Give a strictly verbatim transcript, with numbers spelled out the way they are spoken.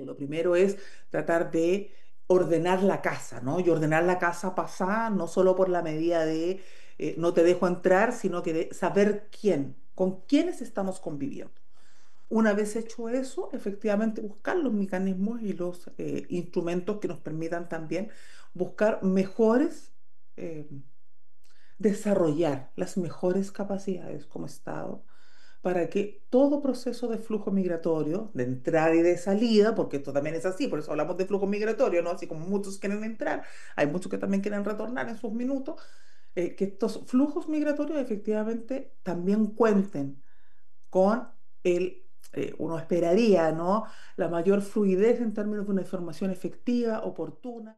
Lo primero es tratar de ordenar la casa, ¿no? Y ordenar la casa pasa no solo por la medida de eh, no te dejo entrar, sino que de saber quién, con quiénes estamos conviviendo. Una vez hecho eso, efectivamente buscar los mecanismos y los eh, instrumentos que nos permitan también buscar mejores, eh, desarrollar las mejores capacidades como Estado para que todo proceso de flujo migratorio, de entrada y de salida, porque esto también es así, por eso hablamos de flujo migratorio, ¿no? Así como muchos quieren entrar, hay muchos que también quieren retornar en sus minutos, eh, que estos flujos migratorios efectivamente también cuenten con el, eh, uno esperaría, ¿no? La mayor fluidez en términos de una información efectiva, oportuna.